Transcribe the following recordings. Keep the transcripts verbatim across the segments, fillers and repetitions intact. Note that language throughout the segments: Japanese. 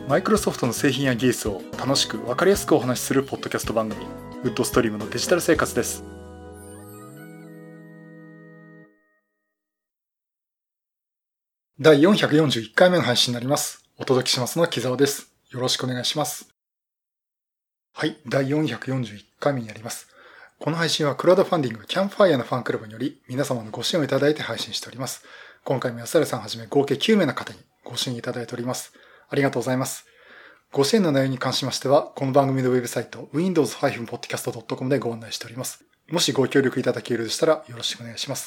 マイクロソフトの製品や技術を楽しく分かりやすくお話しするポッドキャスト番組、ウッドストリームのデジタル生活です。だいよんひゃくよんじゅういっかいめの配信になります。お届けしますのは木澤です。よろしくお願いします。はい、だいよんひゃくよんじゅういっかいめになります。この配信はクラウドファンディングキャンプファイヤーのファンクラブにより皆様のご支援をいただいて配信しております。今回も安原さんはじめ合計きゅうめいの方にご支援いただいております。ありがとうございます。ご支援の内容に関しましては、この番組のウェブサイト ウィンドウズ ポッドキャスト ドットコム でご案内しております。もしご協力いただけるでしたらよろしくお願いします。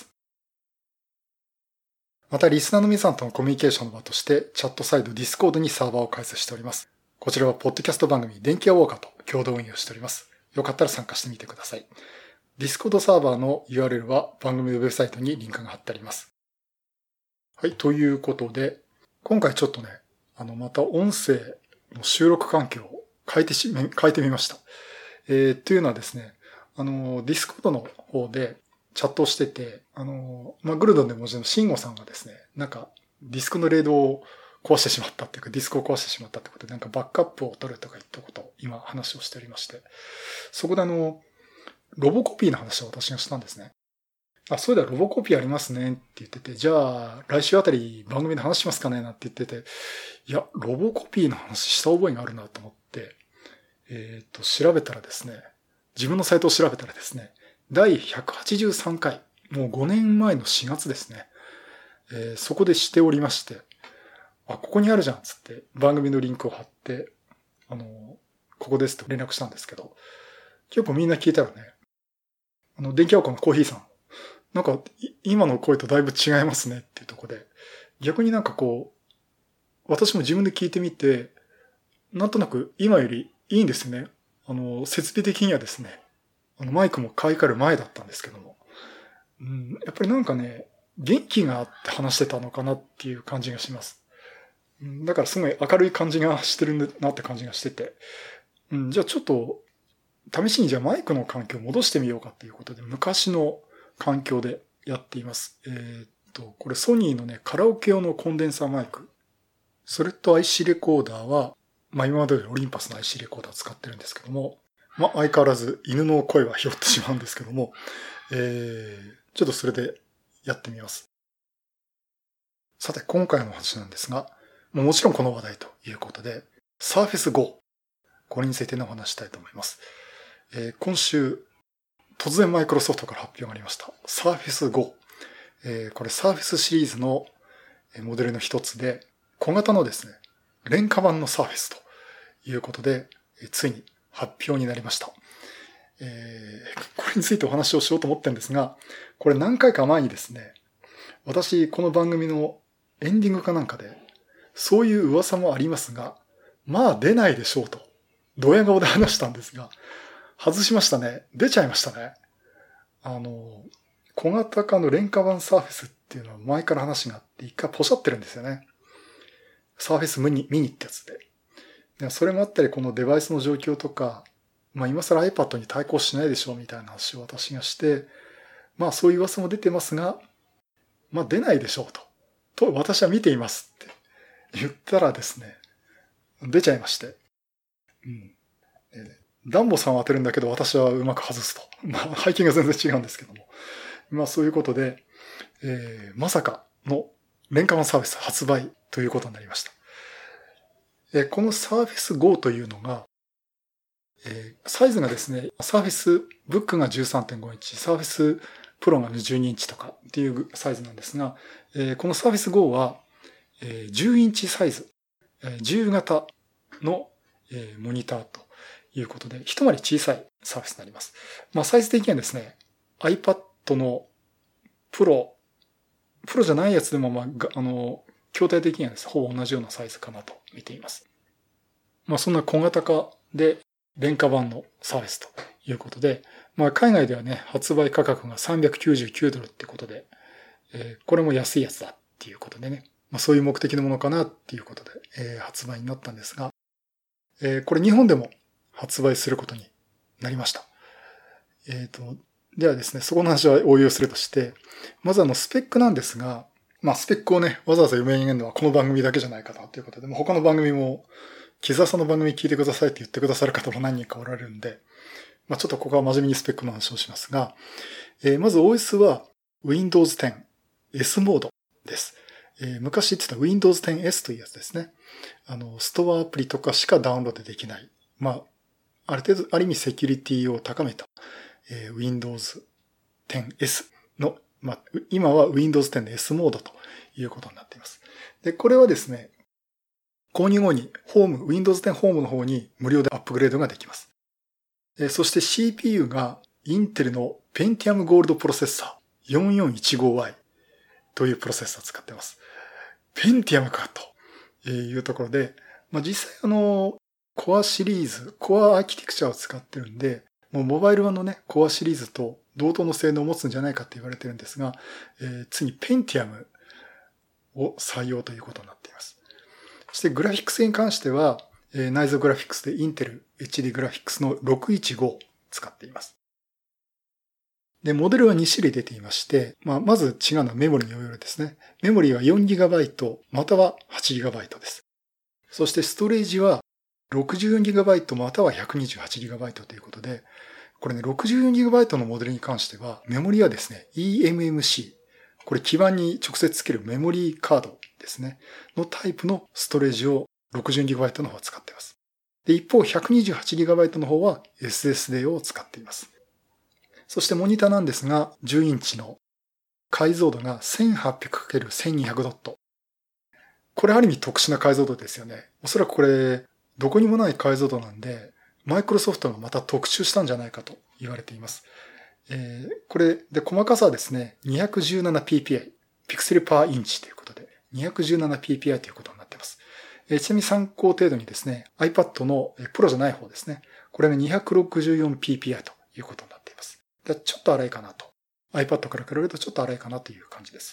また、リスナーの皆さんとのコミュニケーションの場として、チャットサイト Discord にサーバーを開設しております。こちらはポッドキャスト番組電気屋ウォーカーと共同運用しております。よかったら参加してみてください。Discord サーバーの ユーアールエル は番組のウェブサイトにリンクが貼ってあります。はい、ということで、今回ちょっとね、あの、また音声の収録環境を変えてし、変えてみました。えー、というのはですね、あの、Discord の方でチャットをしてて、あの、まあ、グルドンで文字の慎吾さんがですね、なんか、ディスクのレードを壊してしまったっていうか、ディスクを壊してしまったってことで、なんかバックアップを取るとか言ったことを今話をしておりまして、そこであの、ロボコピーの話を私がしたんですね。あ、それではロボコピーありますねって言ってて、じゃあ来週あたり番組で話しますかねなんて言ってて、いや、ロボコピーの話した覚えがあるなと思って、えっと、調べたらですね、自分のサイトを調べたらですね、だいひゃくはちじゅうさんかい、もうごねんまえのしがつですね、えー、そこでしておりまして、あ、ここにあるじゃんっつって番組のリンクを貼って、あの、ここですと連絡したんですけど、結構みんな聞いたらね、あの、電気屋ウォーカーのコーヒーさん、なんか、今の声とだいぶ違いますねっていうところで、逆になんかこう、私も自分で聞いてみて、なんとなく今よりいいんですね。あの、設備的にはですね、あのマイクも買い替える前だったんですけども、うん、やっぱりなんかね、元気があって話してたのかなっていう感じがします。うん、だからすごい明るい感じがしてるなって感じがしてて、うん、じゃあちょっと、試しにじゃあマイクの環境を戻してみようかっていうことで、昔の環境でやっています。えー、っと、これソニーのね、カラオケ用のコンデンサーマイク。それと アイシー レコーダーは、まあ今までよりオリンパスの アイシー レコーダー使ってるんですけども、まあ相変わらず犬の声は拾ってしまうんですけども、えー、ちょっとそれでやってみます。さて、今回の話なんですが、もちろんこの話題ということで、Surface Go。これについてのお話したいと思います。えー、今週、突然マイクロソフトから発表がありました。Surface Go。えー、これ Surface シリーズのモデルの一つで、小型のですね、廉価版の Surface ということで、ついに発表になりました。えー、これについてお話をしようと思ってるんですが、これ何回か前にですね、私この番組のエンディングかなんかで、そういう噂もありますが、まあ出ないでしょうと、ドヤ顔で話したんですが、外しましたね。出ちゃいましたね。あの、小型化の廉価版サーフェスっていうのは前から話があって一回ポシャってるんですよね。サーフェスミニ、ミニってやつで。でそれもあったりこのデバイスの状況とか、まあ今更 iPad に対抗しないでしょうみたいな話を私がして、まあそういう噂も出てますが、まあ出ないでしょうと。と私は見ていますって言ったらですね、出ちゃいまして。うん。えーダンボさんは当てるんだけど私はうまく外すと。まあ背景が全然違うんですけども。まあそういうことで、えー、まさかの廉価版サーフェス発売ということになりました。えー、このサーフェス Go というのが、えー、サイズがですね、サーフェスブックが じゅうさんてんごインチ、サーフェスプロがじゅうにインチとかっていうサイズなんですが、えー、このサーフェス Go は、えー、じゅうインチサイズ、えー、じゅう型の、えー、モニターと、いうことで、一回り小さいサーフェスになります。まあ、サイズ的にはですね、iPad のプロ、プロじゃないやつでも、まあ、あの、筐体的にはですね、ほぼ同じようなサイズかなと見ています。まあ、そんな小型化で、廉価版のサーフェスということで、まあ、海外ではね、発売価格がさんびゃくきゅうじゅうきゅうドルってことで、えー、これも安いやつだっていうことでね、まあ、そういう目的のものかなっていうことで、えー、発売になったんですが、えー、これ日本でも発売することになりました。えっと、ではですね、そこの話は応用するとして、まずあのスペックなんですが、まあスペックをね、わざわざ読み上げるのはこの番組だけじゃないかなということで、も他の番組も木澤さんの番組聞いてくださいって言ってくださる方も何人かおられるんで、まあ、ちょっとここは真面目にスペックの話をしますが、えー、まず オーエス は ウィンドウズテンエス モードです。えー、昔言ってた ウィンドウズテンエス というやつですね。あの、ストアアプリとかしかダウンロードできない。まあ、ある程度、ある意味セキュリティを高めた、えー、ウィンドウズテンエス の、まあ、今は ウィンドウズテン で S モードということになっています。で、これはですね、購入後にホーム、ウィンドウズテン ホームの方に無料でアップグレードができます。えー、そして シーピーユー がインテルの Pentium Gold プロセッサー よんよんいちごワイ というプロセッサーを使っています。Pentium かというところで、まあ、実際あの、コアシリーズ、コアアーキテクチャを使ってるんで、もうモバイル版のね、コアシリーズと同等の性能を持つんじゃないかって言われてるんですが、えー、次に Pentium を採用ということになっています。そしてグラフィックスに関しては、えー、内蔵グラフィックスで Intel エイチディー グラフィックスのろくいちごを使っています。で、モデルはに種類出ていまして、まあ、まず違うのはメモリの容量ですね。メモリは よんギガバイト または はちギガバイト です。そしてストレージは ろくじゅうよんギガバイト または ひゃくにじゅうはちギガバイト ということで、これね、ろくじゅうよんギガバイト のモデルに関しては、メモリはですね、イーエムエムシー、これ基板に直接つけるメモリーカードですね、のタイプのストレージを ろくじゅうよんギガバイト の方は使っています。で、一方 ひゃくにじゅうはちギガバイト の方は エスエスディー を使っています。そしてモニターなんですが、じゅうインチの解像度が せんはっぴゃくかけるせんにひゃく ドット。これある意味特殊な解像度ですよね。おそらくこれ、どこにもない解像度なんで、マイクロソフトがまた特注したんじゃないかと言われています。えー、これで細かさはですね、にひゃくじゅうななピーピーアイ、ピクセルパーインチということで、にひゃくじゅうななピーピーアイ ということになっています。えー、ちなみに参考程度にですね、iPad のプロじゃない方ですね、これが にひゃくろくじゅうよんピーピーアイ ということになっています。でちょっと荒いかなと。iPad から比べるとちょっと荒いかなという感じです。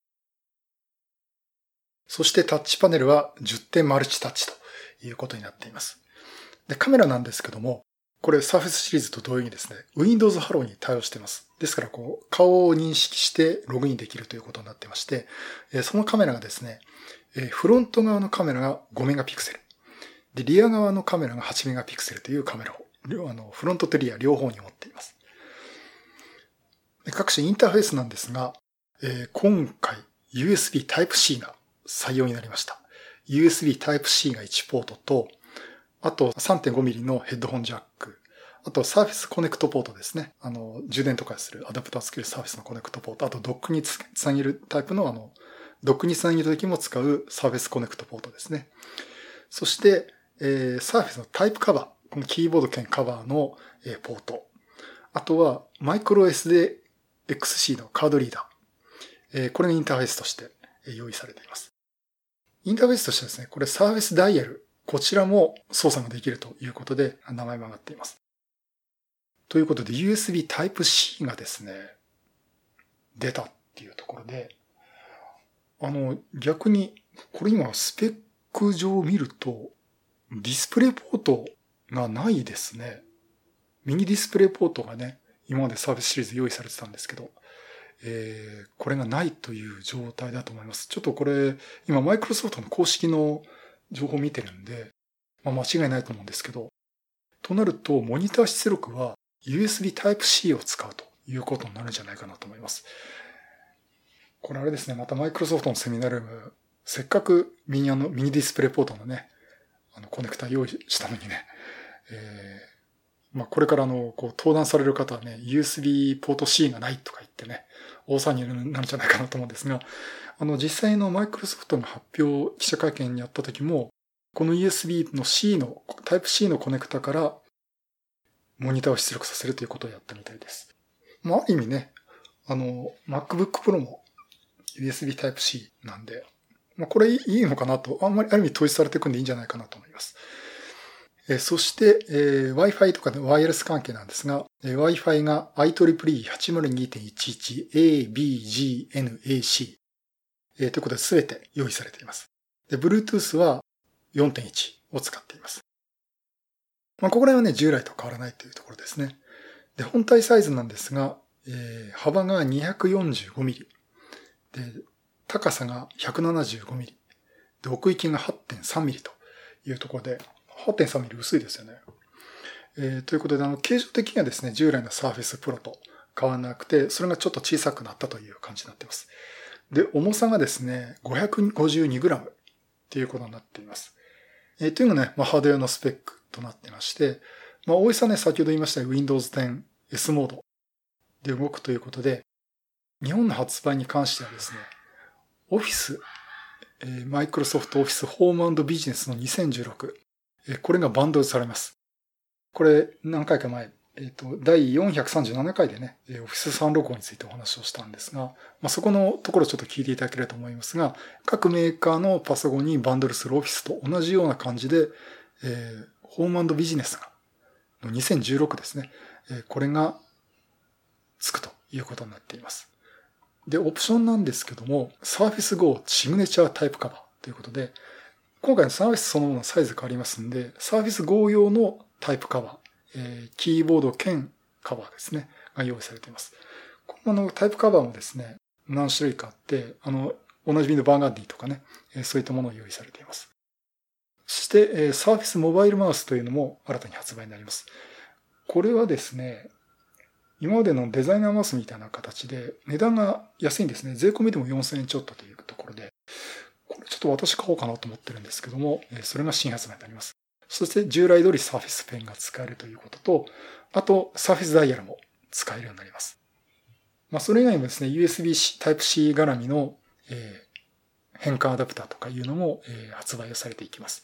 そしてタッチパネルはじゅってんマルチタッチということになっています。で、カメラなんですけども、これ Surface シリーズと同様にですね、Windows Hello に対応しています。ですからこう、顔を認識してログインできるということになってまして、そのカメラがですね、フロント側のカメラがごメガピクセル。で、リア側のカメラがはちメガピクセルというカメラを、あの、フロントとリア両方に持っています。で各種インターフェースなんですが、えー、今回 ユーエスビー Type-C が採用になりました。ユーエスビー Type-C がいちポートと、あと さんてんごミリ のヘッドホンジャック、あと Surface コネクトポートですね。あの、充電とかするアダプターをつける Surface のコネクトポート、あとドックにつなげるタイプのあの、ドックにつなげるときも使う Surface コネクトポートですね。そして、えー、Surface のタイプカバー、このキーボード兼カバーの、えー、ポート。あとはマイクロ エスディーエックスシー のカードリーダー。えー、これがインターフェースとして用意されています。インターフェースとしてはですね、これ Surface ダイヤル。こちらも操作ができるということで名前も上がっています。ということで ユーエスビー Type-C がですね、出たっていうところで、あの、逆に、これ今スペック上見ると、ディスプレイポートがないですね。ミニディスプレイポートがね、今までサービスシリーズ用意されてたんですけど、えー、これがないという状態だと思います。ちょっとこれ、今マイクロソフトの公式の情報を見てるんで、まあ、間違いないと思うんですけど、となると、モニター出力は ユーエスビー Type-C を使うということになるんじゃないかなと思います。これあれですね、またマイクロソフトのセミナールーム、せっかくミニあのミニディスプレイポートのね、あのコネクタ用意したのにね、えー、まあこれからあの、こう登壇される方はね、ユーエスビー ポート C がないとか言ってね、大騒ぎになるんじゃないかなと思うんですが、あの実際のマイクロソフトの発表記者会見にやった時も、この ユーエスビー の C の、タイプ C のコネクタからモニターを出力させるということをやったみたいです。まあ、ある意味ね、あの、MacBook Pro も ユーエスビー Type-C なんで、まあ、これいいのかなと、あんまりある意味統一されていくんでいいんじゃないかなと思います。えそして、えー、Wi-Fi とかのワイヤレス関係なんですが、えー、Wi-Fi が アイトリプルイーはちまるにてんいちいちエービージーエヌエーシー、えー、ということで全て用意されています。で、Bluetooth は よんてんいち を使っています。まあ、ここら辺はね、従来と変わらないというところですね。で、本体サイズなんですが、えー、幅が にひゃくよんじゅうごミリ。で、高さが ひゃくななじゅうごミリ。で、奥行きが はってんさんミリというところで、はってんさんミリ薄いですよね。えー、ということで、あの、形状的にはですね、従来の Surface Pro と変わらなくて、それがちょっと小さくなったという感じになっています。で、重さがですね、ごひゃくごじゅうにグラム ということになっています。えー、というのがね、まあ、ハードウェアのスペックとなっていまして、まあ、オーエス はね、先ほど言いました Windows テンエス モードで動くということで、日本の発売に関してはですね、Office、えー、Microsoft Office Home and Business のにせんじゅうろく、えー、これがバンドルされます。これ何回か前、えっと、だいよんひゃくさんじゅうななかいでね、Office さんびゃくろくじゅうごについてお話をしたんですが、まあ、そこのところちょっと聞いていただければと思いますが、各メーカーのパソコンにバンドルする Office と同じような感じで、えー、Home and Business が、のにせんじゅうろくですね、えー、これがつくということになっています。で、オプションなんですけども、Surface Go シグネチャータイプカバーということで、今回の Surface そのもののサイズ変わりますんで、Surface Go 用のタイプカバー、えー、キーボード兼カバーですね、が用意されています。このタイプカバーもですね、何種類かあって、あの、おなじみのバーガンディとかね、えー、そういったものを用意されています。そして、えー、Surface モバイルマウスというのも新たに発売になります。これはですね、今までのデザイナーマウスみたいな形で、値段が安いんですね。税込みでもよんせんえんちょっとというところで、これちょっと私買おうかなと思ってるんですけども、それが新発売になります。そして従来通り Surface ペンが使えるということと、あと Surface ダイヤルも使えるようになります。まあそれ以外にもですね、ユーエスビー タイプシー 絡みの、えー、変換アダプターとかいうのも、えー、発売をされていきます。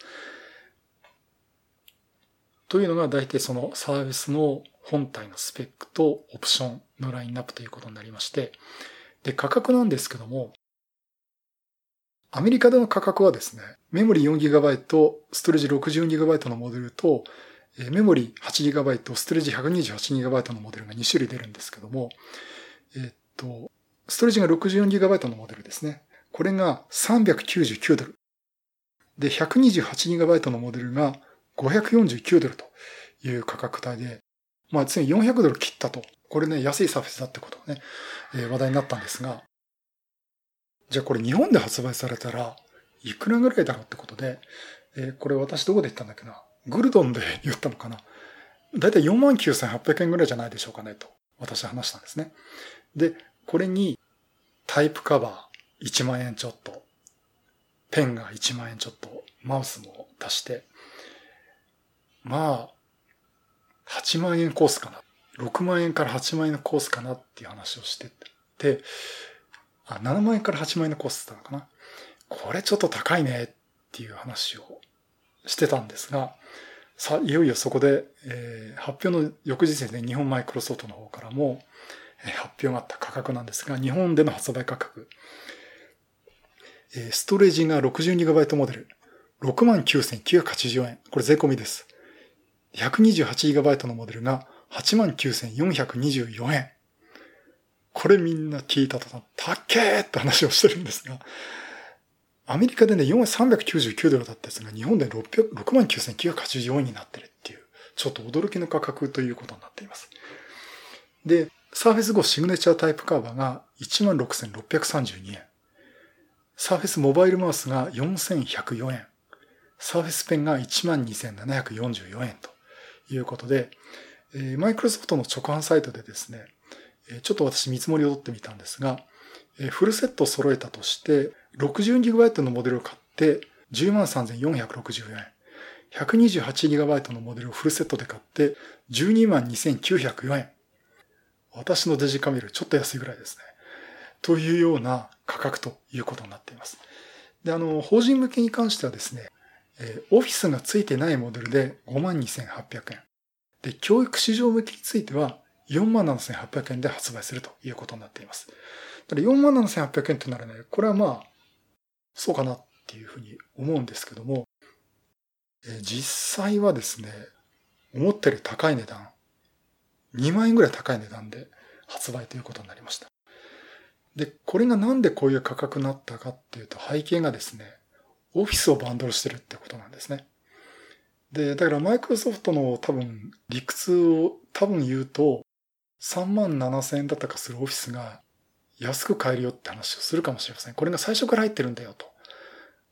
というのが大体そのサービスの本体のスペックとオプションのラインナップということになりまして、で、価格なんですけども、アメリカでの価格はですね、メモリ よんギガバイト、ストレージ ろくじゅうよんギガバイト のモデルと、メモリ はちギガバイト、ストレージ ひゃくにじゅうはちギガバイト のモデルがに種類出るんですけども、えっと、ストレージが ろくじゅうよんギガバイト のモデルですね。これがさんびゃくきゅうじゅうきゅうドル。で、ひゃくにじゅうはちギガバイト のモデルがごひゃくよんじゅうきゅうドルという価格帯で、まあ、ついによんひゃくドル切ったと。これね、安いサーフェスだってことがね、えー、話題になったんですが、じゃあこれ日本で発売されたらいくらぐらいだろうってことで、えー、これ私どこで言ったんだっけな。グルドンで言ったのかな。だいたいよんまんきゅうせんはっぴゃくえんぐらいじゃないでしょうかねと私は話したんですね。で、これにタイプカバーいちまんえんちょっと、ペンがいちまんえんちょっと、マウスも足して、まあ、はちまんえんコースかな。ろくまんえんからはちまんえんのコースかなっていう話をしてて、あ、ななまんえんからはちまんえんのコースだったのかな。これちょっと高いねっていう話をしてたんですが、さ、いよいよそこで、えー、発表の翌日ですね、日本マイクロソフトの方からも、えー、発表があった価格なんですが、日本での発売価格、えー、ストレージが ろくじゅうギガバイト モデル、ろくまんきゅうせんきゅうひゃくはちじゅうえん。これ税込みです。ひゃくにじゅうはちギガバイト のモデルが はちまんきゅうせんよんひゃくにじゅうよんえん。これみんな聞いたとた、たっけーって話をしてるんですが、アメリカでね、さんびゃくきゅうじゅうきゅうドルだったやつが日本でろくまんきゅうせんきゅうひゃくはちじゅうよんえんになってるっていう、ちょっと驚きの価格ということになっています。で、Surface Go シグネチャータイプカバーが いちまんろくせんろっぴゃくさんじゅうにえん。Surface モバイルマウスがよんせんひゃくよんえん。Surface ペンが いちまんにせんななひゃくよんじゅうよんえんということで、えー、マイクロソフトの直販サイトでですね、ちょっと私見積もりを取ってみたんですが、フルセットを揃えたとして、ろくじゅうギガバイト のモデルを買って じゅうまんさんぜんよんひゃくろくじゅうよんえん。ひゃくにじゅうはちギガバイト のモデルをフルセットで買ってじゅうにまんにせんきゅうひゃくよんえん。私のデジカメよりちょっと安いぐらいですね。というような価格ということになっています。で、あの、法人向けに関してはですね、オフィスが付いてないモデルで ごまんにせんはっぴゃくえん。で、教育市場向けについてはよんまんななせんはっぴゃくえんで発売するということになっています。だからよんまんななせんはっぴゃくえんとならね、これはまあ、そうかなっていうふうに思うんですけども、え実際はですね、思ったより高い値段、にまんえんぐらい高い値段で発売ということになりました。で、これがなんでこういう価格になったかっていうと、背景がですね、オフィスをバンドルしてるってことなんですね。で、だからマイクロソフトの多分理屈を多分言うと、さんまんななせんえんだったかするオフィスが安く買えるよって話をするかもしれません。これが最初から入ってるんだよと。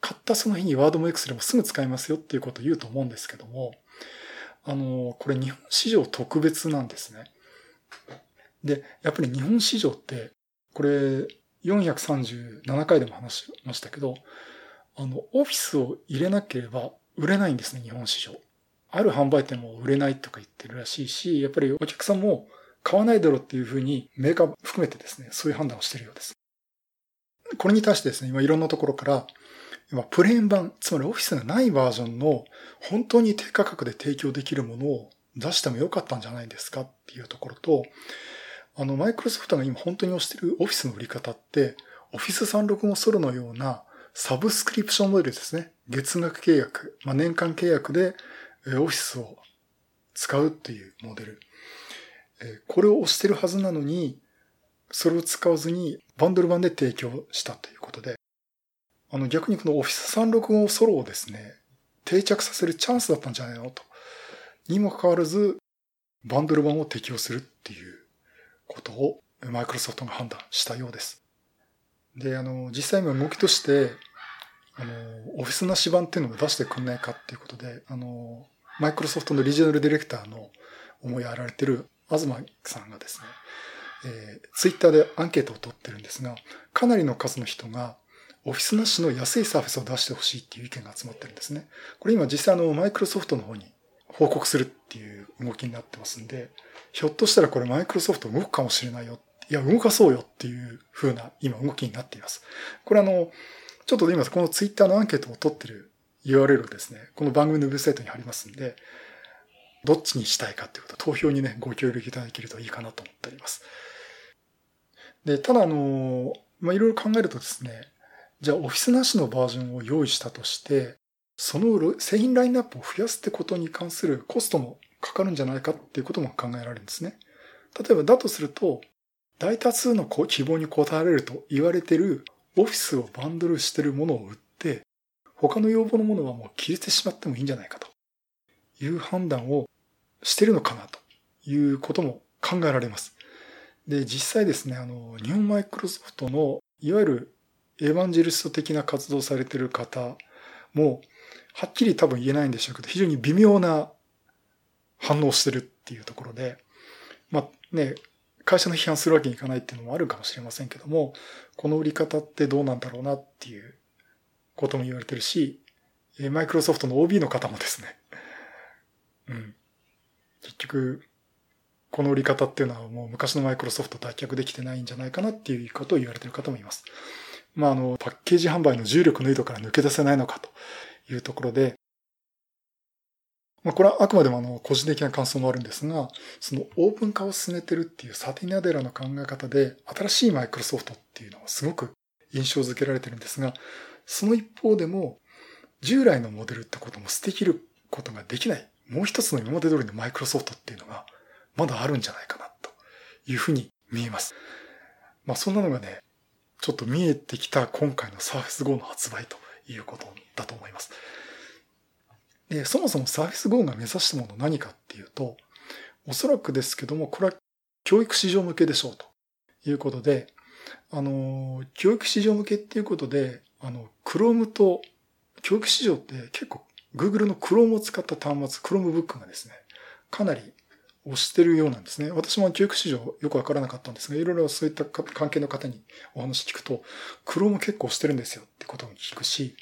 買ったその日にワードも X でもすぐ使えますよっていうことを言うと思うんですけども、あの、これ日本市場特別なんですね。で、やっぱり日本市場って、これよんひゃくさんじゅうななかいでも話しましたけど、あの、オフィスを入れなければ売れないんですね、日本市場。ある販売店も売れないとか言ってるらしいし、やっぱりお客さんも買わないだろうっていうふうにメーカー含めてですね、そういう判断をしているようです。これに対してですね、今いろんなところから、今プレーン版、つまりオフィスがないバージョンの本当に低価格で提供できるものを出してもよかったんじゃないですかっていうところと、あの、マイクロソフトが今本当に推しているオフィスの売り方って、オフィスさんろくごソロのようなサブスクリプションモデルですね。月額契約、まあ、年間契約でオフィスを使うっていうモデル。これを推してるはずなのに、それを使わずにバンドル版で提供したということで、あの逆にこのオフィスさんろくごソロをですね、定着させるチャンスだったんじゃないのと。にもかかわらず、バンドル版を適用するっていうことをマイクロソフトが判断したようです。で、あの、実際今動きとして、あの、オフィスなし版っていうのを出してくんないかっていうことで、あの、マイクロソフトのリージョナルディレクターの思いやられてる東さんがですね、えー、ツイッターでアンケートを取ってるんですが、かなりの数の人がオフィスなしの安いサーフェスを出してほしいっていう意見が集まってるんですね。これ今実際あのマイクロソフトの方に報告するっていう動きになってますんで、ひょっとしたらこれマイクロソフト動くかもしれないよ。いや、動かそうよっていう風な今動きになっています。これあの、ちょっと今このツイッターのアンケートを取ってる ユーアールエル をですね、この番組のウェブサイトに貼りますんで、どっちにしたいかっていうこと、投票にね、ご協力いただけるといいかなと思っております。で、ただあの、まあ、いろいろ考えるとですね、じゃあオフィスなしのバージョンを用意したとして、その製品ラインナップを増やすってことに関するコストもかかるんじゃないかっていうことも考えられるんですね。例えばだとすると、大多数の希望に応えられると言われているオフィスをバンドルしているものを売って、他の要望のものはもう消えてしまってもいいんじゃないかという判断をしているのかなということも考えられます。で、実際ですね、あの、日本マイクロソフトのいわゆるエヴァンジェリスト的な活動されている方も、はっきり多分言えないんでしょうけど、非常に微妙な反応をしてるっていうところで、まあね、会社の批判するわけにいかないっていうのもあるかもしれませんけども、この売り方ってどうなんだろうなっていうことも言われてるし、マイクロソフトの オービー の方もですね、うん、結局、この売り方っていうのはもう昔のマイクロソフト脱却できてないんじゃないかなっていうことを言われている方もいます。まあ、あの、パッケージ販売の重力の井戸から抜け出せないのかというところで、まあ、これはあくまでもあの、個人的な感想もあるんですが、そのオープン化を進めてるっていうサティナデラの考え方で、新しいマイクロソフトっていうのはすごく印象づけられてるんですが、その一方でも、従来のモデルってことも捨て切ることができない、もう一つの今まで通りのマイクロソフトっていうのが、まだあるんじゃないかなというふうに見えます。まあそんなのがね、ちょっと見えてきた今回の Surface Go の発売ということだと思います。で、そもそも Surface Go が目指したもの何かっていうと、おそらくですけども、これは教育市場向けでしょうということで、あの、教育市場向けっていうことで、あの、Chrome と教育市場って結構 Google の Chrome を使った端末、Chromebook がですね、かなりをしてるようなんですね。私も教育市場よくわからなかったんですが、いろいろそういった関係の方にお話聞くと、Chrome結構してるんですよってことも聞くし、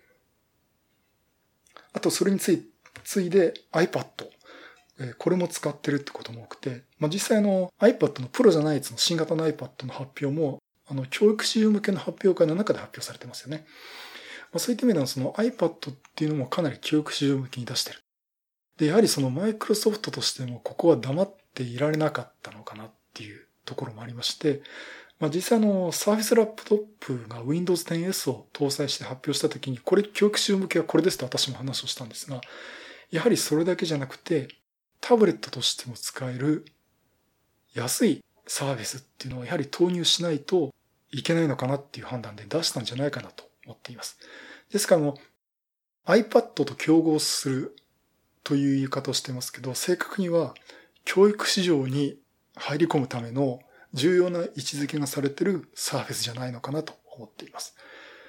あとそれについ、ついで iPad、これも使ってるってことも多くて、まあ、実際の iPad のプロじゃないやつの新型の iPad の発表も、あの、教育市場向けの発表会の中で発表されてますよね。まあ、そういった意味ではその iPad っていうのもかなり教育市場向けに出してる。で、やはりそのマイクロソフトとしてもここは黙っていられなかったのかなっていうところもありまして、まあ、実際の Surface Laptop が Windows テンエス を搭載して発表したときに、これ教育市場向けはこれですと私も話をしたんですが、やはりそれだけじゃなくて、タブレットとしても使える安いサービスっていうのをやはり投入しないといけないのかなっていう判断で出したんじゃないかなと思っています。ですからもう iPad と競合するという言い方をしてますけど、正確には教育市場に入り込むための重要な位置づけがされているサーフェスじゃないのかなと思っています。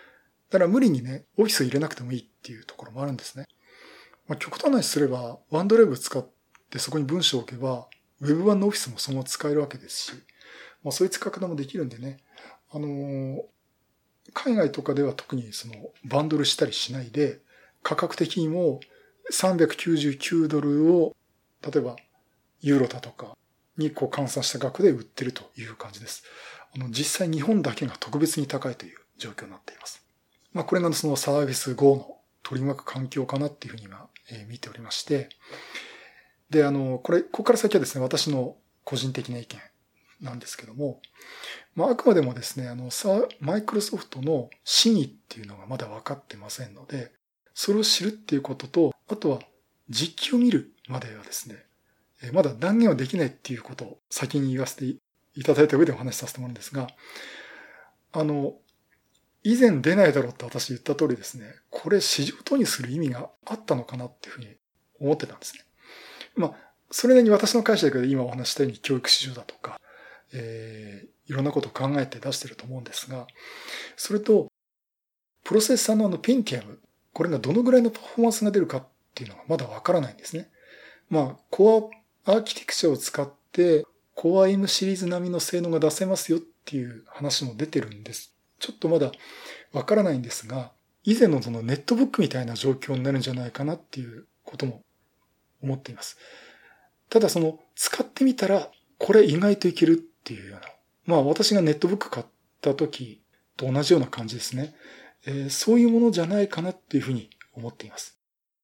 だから無理にね、オフィスを入れなくてもいいっていうところもあるんですね。まあ、極端な話すれば、ワンドライブ使ってそこに文章を置けば、ウェブ版のオフィスもそのまま使えるわけですし、まあ、そういう使い方もできるんでね、あのー、海外とかでは特にそのバンドルしたりしないで、価格的にもさんびゃくきゅうじゅうきゅうドルを、例えばユーロだとかにこう換算した額で売ってるという感じです。あの実際日本だけが特別に高いという状況になっています。まあこれがそのサービス Go の取り巻く環境かなっていうふうに今、えー、見ておりまして、で、あの、これ、ここから先はですね、私の個人的な意見なんですけども、まああくまでもですね、あの、さ、マイクロソフトの真意っていうのがまだ分かってませんので、それを知るっていうことと、あとは実機を見るまではですね、まだ断言はできないっていうことを先に言わせていただいた上でお話しさせてもらうんですが、あの、以前出ないだろうって私言った通りですね、これ市場投入する意味があったのかなっていうふうに思ってたんですね。まあ、それなりに私の会社で今お話したように教育市場だとか、えー、いろんなことを考えて出してると思うんですが、それと、プロセッサーのあのペンティアム、これがどのぐらいのパフォーマンスが出るかっていうのがまだわからないんですね。まあ、コアアーキテクチャを使って、コア M シリーズ並みの性能が出せますよっていう話も出てるんです。ちょっとまだわからないんですが、以前のそのネットブックみたいな状況になるんじゃないかなっていうことも思っています。ただその使ってみたら、これ意外といけるっていうような。まあ私がネットブック買った時と同じような感じですね。えー、そういうものじゃないかなっていうふうに思っています。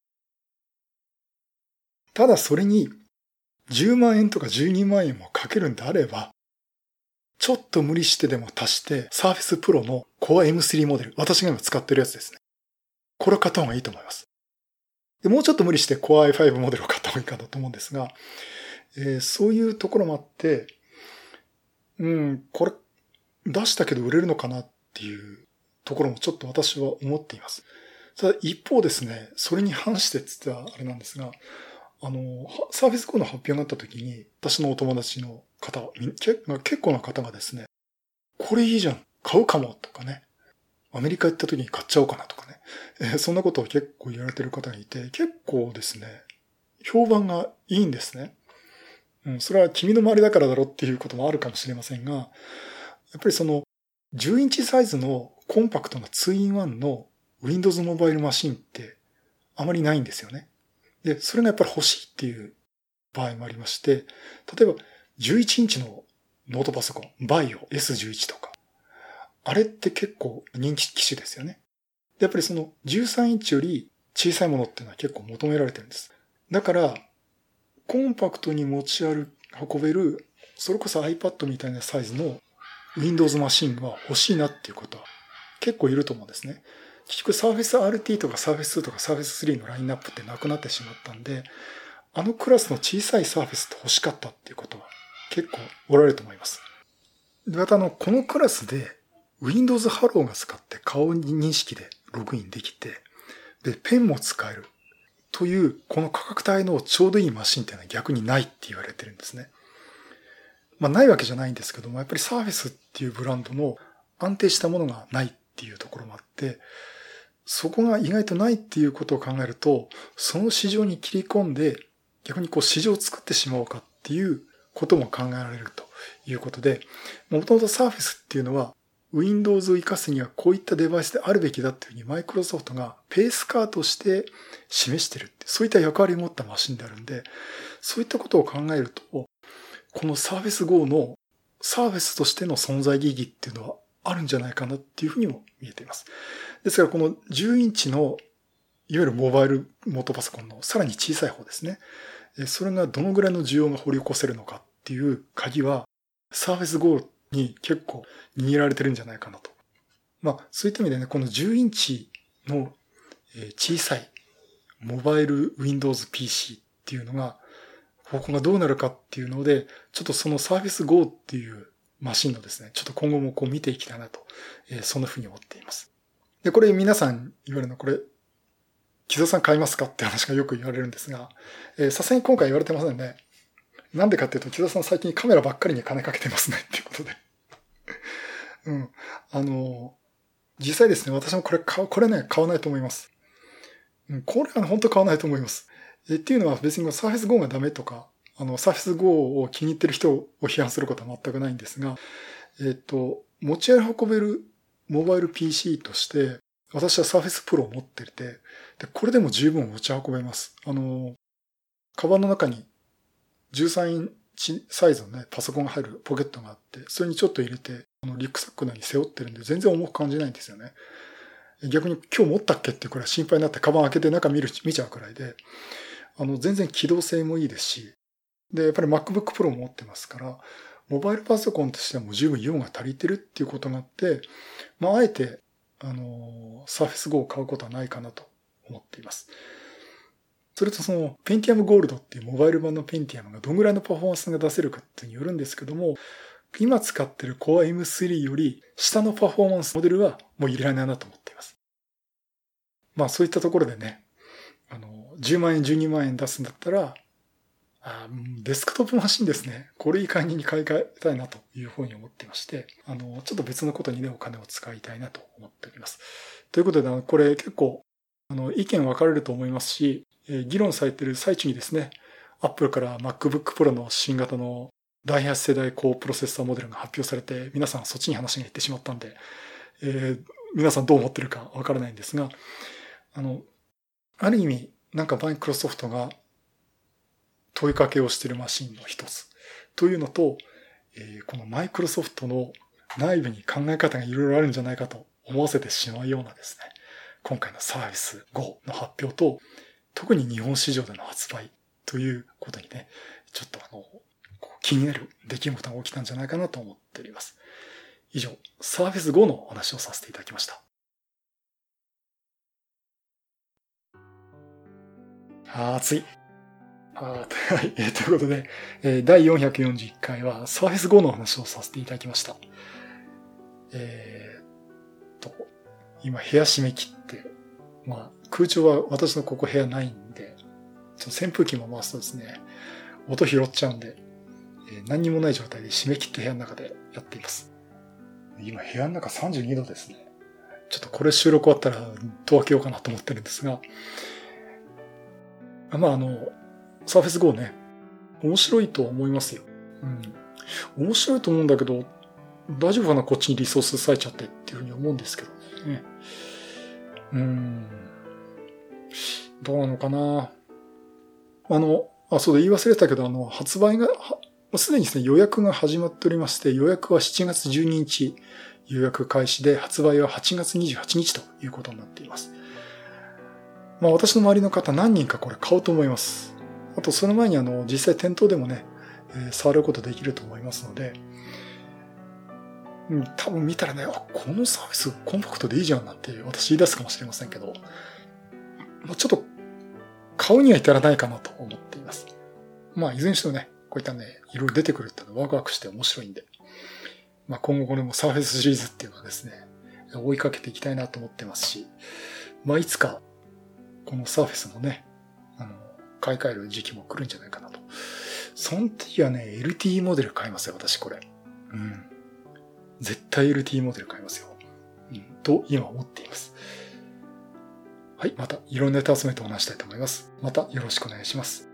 ただそれにじゅうまんえんとかじゅうにまんえんもかけるんであれば、ちょっと無理してでも足して Surface Pro の Core エムスリー モデル、私が今使ってるやつですね。これを買った方がいいと思います。でもうちょっと無理して Core アイファイブ モデルを買った方がいいかなと思うんですが、えー、そういうところもあって、うん、これ出したけど売れるのかなっていうところもちょっと私は思っています。ただ一方ですね、それに反してって言ったらあれなんですが、あの、サーフィス Go の発表があった時に、私のお友達の方、結構な方がですね、これいいじゃん、買うかもとかね、アメリカ行った時に買っちゃおうかなとかね、えー、そんなことを結構言われてる方がいて、結構ですね、評判がいいんですね。うん、それは君の周りだからだろうっていうこともあるかもしれませんが、やっぱりそのじゅうインチサイズのコンパクトな ツーインワン の Windows モバイルマシンってあまりないんですよね。で、それがやっぱり欲しいっていう場合もありまして、例えばじゅういちインチのノートパソコン、バイオ エスじゅういち とか、あれって結構人気機種ですよね。で、やっぱりそのじゅうさんインチより小さいものっていうのは結構求められてるんです。だから、コンパクトに持ち歩、運べる、それこそ iPad みたいなサイズの Windows マシンが欲しいなっていう方は結構いると思うんですね。結局 Surface アールティー とか Surface ツーとか Surface スリーのラインナップってなくなってしまったんで、あのクラスの小さい Surface って欲しかったっていうことは結構おられると思います。で、またあの、このクラスで Windows Hello が使って顔認識でログインできて、で、ペンも使える。という、この価格帯のちょうどいいマシンっていうのは逆にないって言われてるんですね。まあないわけじゃないんですけども、やっぱりサーフェスっていうブランドの安定したものがないっていうところもあって、そこが意外とないっていうことを考えると、その市場に切り込んで、逆にこう市場を作ってしまおうかっていうことも考えられるということで、もともとサーフェスっていうのは、Windows を活かすにはこういったデバイスであるべきだっていうふうにマイクロソフトがペースカーとして示してるって、そういった役割を持ったマシンであるんで、そういったことを考えると、この Surface Go の Surface としての存在意義っていうのはあるんじゃないかなっていうふうにも見えています。ですからこのじゅうインチのいわゆるモバイルノートパソコンのさらに小さい方ですね。それがどのぐらいの需要が掘り起こせるのかっていう鍵は Surface Go に結構握られてるんじゃないかなと。まあそういった意味でね、このじゅうインチの小さいモバイル Windows ピーシー っていうのが方向がどうなるかっていうので、ちょっとその Surface Go っていうマシンのですね、ちょっと今後もこう見ていきたいなと、そんなふうに思っています。で、これ皆さん言われるのこれ、木戸さん買いますかって話がよく言われるんですが、さすがに今回言われてませんね。なんでかっていうと、木戸さん最近カメラばっかりに金かけてますねっていうことで。うん。あの、 実際ですね、私もこれ買う、これね、買わないと思います。うん、これは本当買わないと思います。えっていうのは別に Surface Go がダメとか、あの、Surface Go を気に入ってる人を批判することは全くないんですが、えっと、持ち運べるモバイル ピーシー として、私は Surface Pro を持ってて、で、これでも十分持ち運べます。あの、カバンの中にじゅうさんインチサイズのね、パソコンが入るポケットがあって、それにちょっと入れて、あのリュックサックのように背負ってるんで、全然重く感じないんですよね。逆に今日持ったっけっていうくらい心配になってカバン開けて中見る、見ちゃうくらいで、あの、全然機動性もいいですし、で、やっぱり MacBook Pro も持ってますから、モバイルパソコンとしてはもう十分用が足りてるっていうことがあって、まあ、あえて、あの、Surface Go を買うことはないかなと思っています。それとその、Pentium Gold っていうモバイル版の Pentium がどんぐらいのパフォーマンスが出せるかっていうによるんですけども、今使ってる Core エムスリー より下のパフォーマンスモデルはもう入れられないなと思っています。まあそういったところでね、あの、じゅうまんえん、じゅうにまんえん出すんだったら、あデスクトップマシンですね。これいい感じに買い替えたいなというふうに思っていまして、あの、ちょっと別のことにね、お金を使いたいなと思っております。ということで、これ結構、あの、意見分かれると思いますし、えー、議論されている最中にですね、Apple から MacBook Pro の新型のだいはち世代高プロセッサーモデルが発表されて、皆さんそっちに話がいってしまったんで、えー、皆さんどう思ってるか分からないんですが、あの、ある意味、なんかマイクロソフトが問いかけをしているマシンの一つというのと、えー、このマイクロソフトの内部に考え方がいろいろあるんじゃないかと思わせてしまうようなですね、今回の Surface Go の発表と、特に日本市場での発売ということにね、ちょっとあの、気になる出来事が起きたんじゃないかなと思っております。以上、Surface Go のお話をさせていただきました。あー、暑い。あはい、えー。ということで、えー、だいよんひゃくよんじゅういっかいは Surface Go の話をさせていただきました。えー、と、今部屋閉め切って、まあ空調は私のここ部屋ないんで、ちょっと扇風機も回すとですね、音拾っちゃうんで、えー、何にもない状態で閉め切って部屋の中でやっています。今部屋の中さんじゅうにどですね。ちょっとこれ収録終わったら戸開けようかなと思ってるんですが、まああの、Surface Go ね、面白いと思いますよ。うん。面白いと思うんだけど、大丈夫かなこっちにリソース割いちゃってっていうふうに思うんですけどね。うん。どうなのかなあの、あ、そうだ、言い忘れたけど、あの、発売が、すでにですね、予約が始まっておりまして、予約はしちがつじゅうににち予約開始で、発売ははちがつにじゅうはちにちということになっています。まあ私の周りの方何人かこれ買おうと思います。あとその前にあの、実際店頭でもね、えー、触ることできると思いますので、うん、多分見たらね、あ、このサービスコンパクトでいいじゃんなんて私言い出すかもしれませんけど、まあ、ちょっと買うには至らないかなと思っています。まあいずれにしてもね、こういったね、いろいろ出てくるっていうのはワクワクして面白いんで、まあ今後これもサーフェスシリーズっていうのはですね、追いかけていきたいなと思ってますし、まあいつかこのサーフェスもね、あの、買い替える時期も来るんじゃないかなと。その時はね、エルティー モデル買いますよ、私これ。うん。絶対 エルティー モデル買いますよ。うん。と今思っています。はい、またいろんなネタ集めてお話したいと思います。またよろしくお願いします。